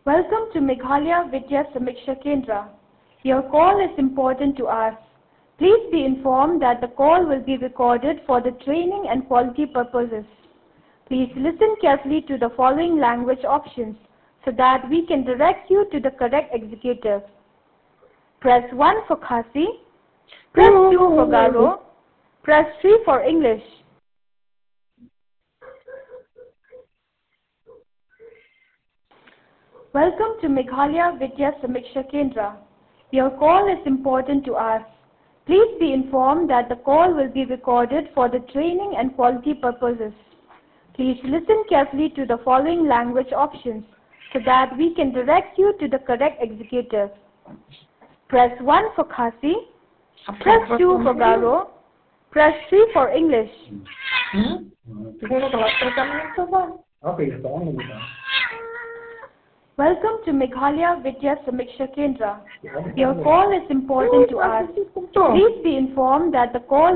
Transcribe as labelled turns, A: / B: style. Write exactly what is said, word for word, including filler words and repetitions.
A: Welcome to Meghalaya Vidya Samiksha Kendra. Your call is important to us. Please be informed that the call will be recorded for the training and quality purposes. Please listen carefully to the following language options so that we can direct you to the correct executive. Press one for Khasi, press two for Garo, press three for English. Welcome to Meghalaya Vidya Samiksha Kendra. Your call is important to us. Please be informed that the call will be recorded for the training and quality purposes. Please listen carefully to the following language options so that we can direct you to the correct executive. Press one for Khasi, press two for Garo, press three for English. Welcome to Meghalaya Vidya Samiksha Kendra. Your call is important to us. Please be informed that the call